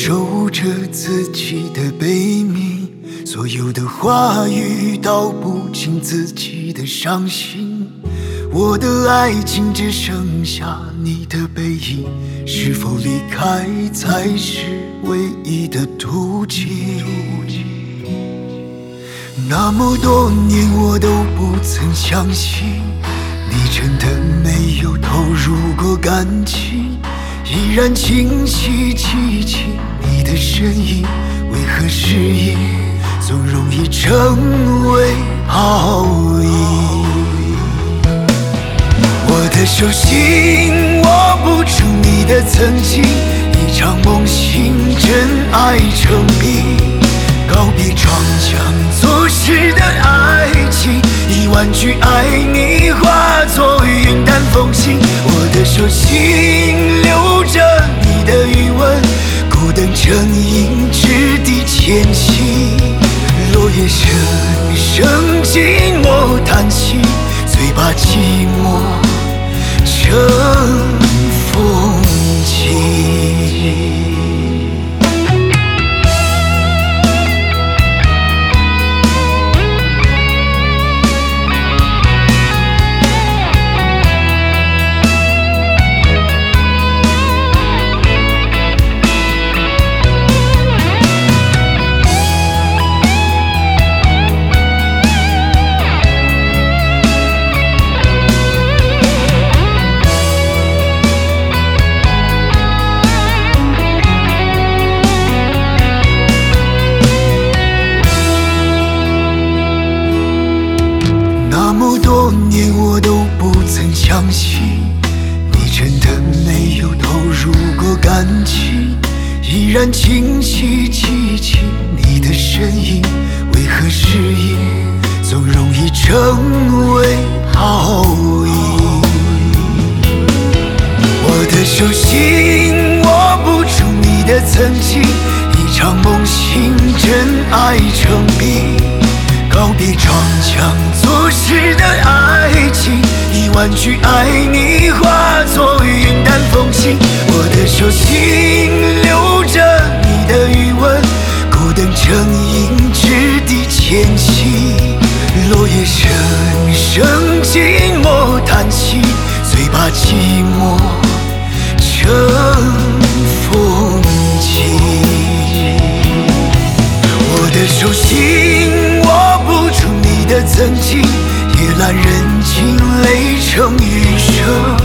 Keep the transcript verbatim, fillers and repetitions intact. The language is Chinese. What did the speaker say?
守着自己的悲鸣，所有的话语道不尽自己的伤心。我的爱情只剩下你的背影，是否离开才是唯一的途径？那么多年我都不曾相信，你真的没有投入过感情，依然清晰记起你的身影，为何失忆总容易成为泡影？我的手心握不住你的曾经，一场梦醒真爱成冰，告别撞墙错失的爱情，一万句爱你化作云淡风轻。我的手心留着你的余温，孤灯成影，掷地前行。落叶声声寂寞叹息，最把寂寞成风景。那么多年我都不曾相信，你真的没有投入过感情，依然清晰记起你的身影，为何失忆总容易成为泡影？我的手心握不住你的曾经，一场梦醒真爱成冰，告别撞墙错失的爱情，一万句爱你化作云淡风轻。我的手心留着你的余温，孤灯成影，掷地前行。落叶声声寂寞叹息，最把寂寞成风景。我的手心握不住你的曾经，夜阑人静，泪成雨声。